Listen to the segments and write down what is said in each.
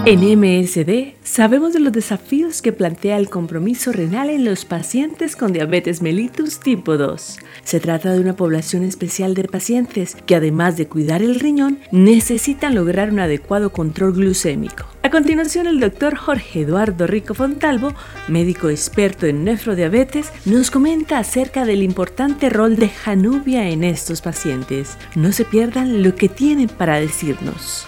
En MSD sabemos de los desafíos que plantea el compromiso renal en los pacientes con diabetes mellitus tipo 2. Se trata de una población especial de pacientes que, además de cuidar el riñón, necesitan lograr un adecuado control glucémico. A continuación, el doctor Jorge Eduardo Rico Fontalvo, médico experto en nefrodiabetes, nos comenta acerca del importante rol de Januvia en estos pacientes. No se pierdan lo que tienen para decirnos.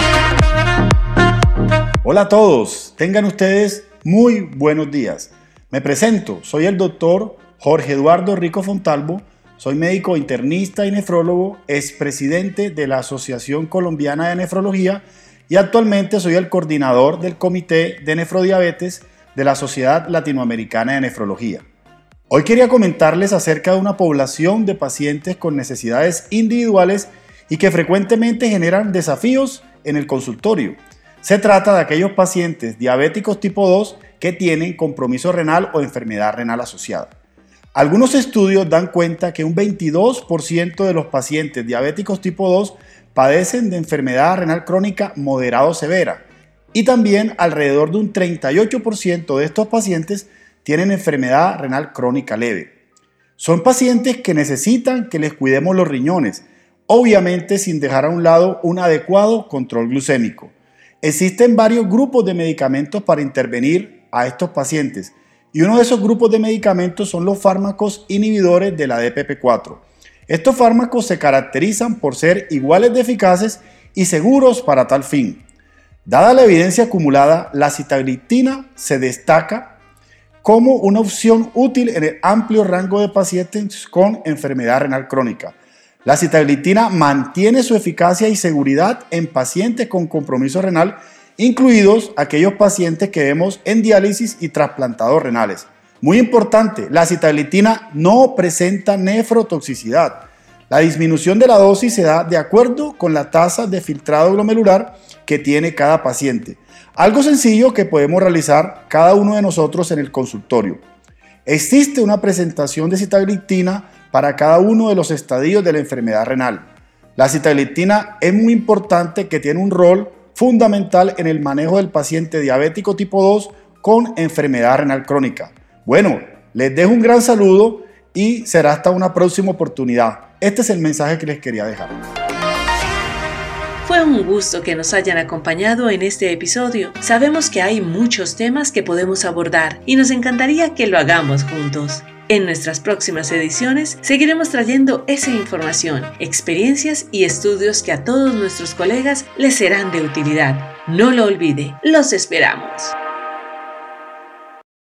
Hola a todos, tengan ustedes muy buenos días. Me presento, soy el doctor Jorge Eduardo Rico Fontalvo, soy médico internista y nefrólogo, expresidente de la Asociación Colombiana de Nefrología y actualmente soy el coordinador del Comité de Nefrodiabetes de la Sociedad Latinoamericana de Nefrología. Hoy quería comentarles acerca de una población de pacientes con necesidades individuales y que frecuentemente generan desafíos en el consultorio. Se trata de aquellos pacientes diabéticos tipo 2 que tienen compromiso renal o enfermedad renal asociada. Algunos estudios dan cuenta que un 22% de los pacientes diabéticos tipo 2 padecen de enfermedad renal crónica moderada o severa y también alrededor de un 38% de estos pacientes tienen enfermedad renal crónica leve. Son pacientes que necesitan que les cuidemos los riñones, obviamente sin dejar a un lado un adecuado control glucémico. Existen varios grupos de medicamentos para intervenir a estos pacientes y uno de esos grupos de medicamentos son los fármacos inhibidores de la DPP4. Estos fármacos se caracterizan por ser iguales de eficaces y seguros para tal fin. Dada la evidencia acumulada, la sitagliptina se destaca como una opción útil en el amplio rango de pacientes con enfermedad renal crónica. La sitagliptina mantiene su eficacia y seguridad en pacientes con compromiso renal, incluidos aquellos pacientes que vemos en diálisis y trasplantados renales. Muy importante, la sitagliptina no presenta nefrotoxicidad. La disminución de la dosis se da de acuerdo con la tasa de filtrado glomerular que tiene cada paciente. Algo sencillo que podemos realizar cada uno de nosotros en el consultorio. Existe una presentación de sitagliptina para cada uno de los estadios de la enfermedad renal. La sitagliptina es muy importante, que tiene un rol fundamental en el manejo del paciente diabético tipo 2 con enfermedad renal crónica. Bueno, les dejo un gran saludo y será hasta una próxima oportunidad. Este es el mensaje que les quería dejar. Fue un gusto que nos hayan acompañado en este episodio. Sabemos que hay muchos temas que podemos abordar y nos encantaría que lo hagamos juntos. En nuestras próximas ediciones seguiremos trayendo esa información, experiencias y estudios que a todos nuestros colegas les serán de utilidad. No lo olvide, los esperamos.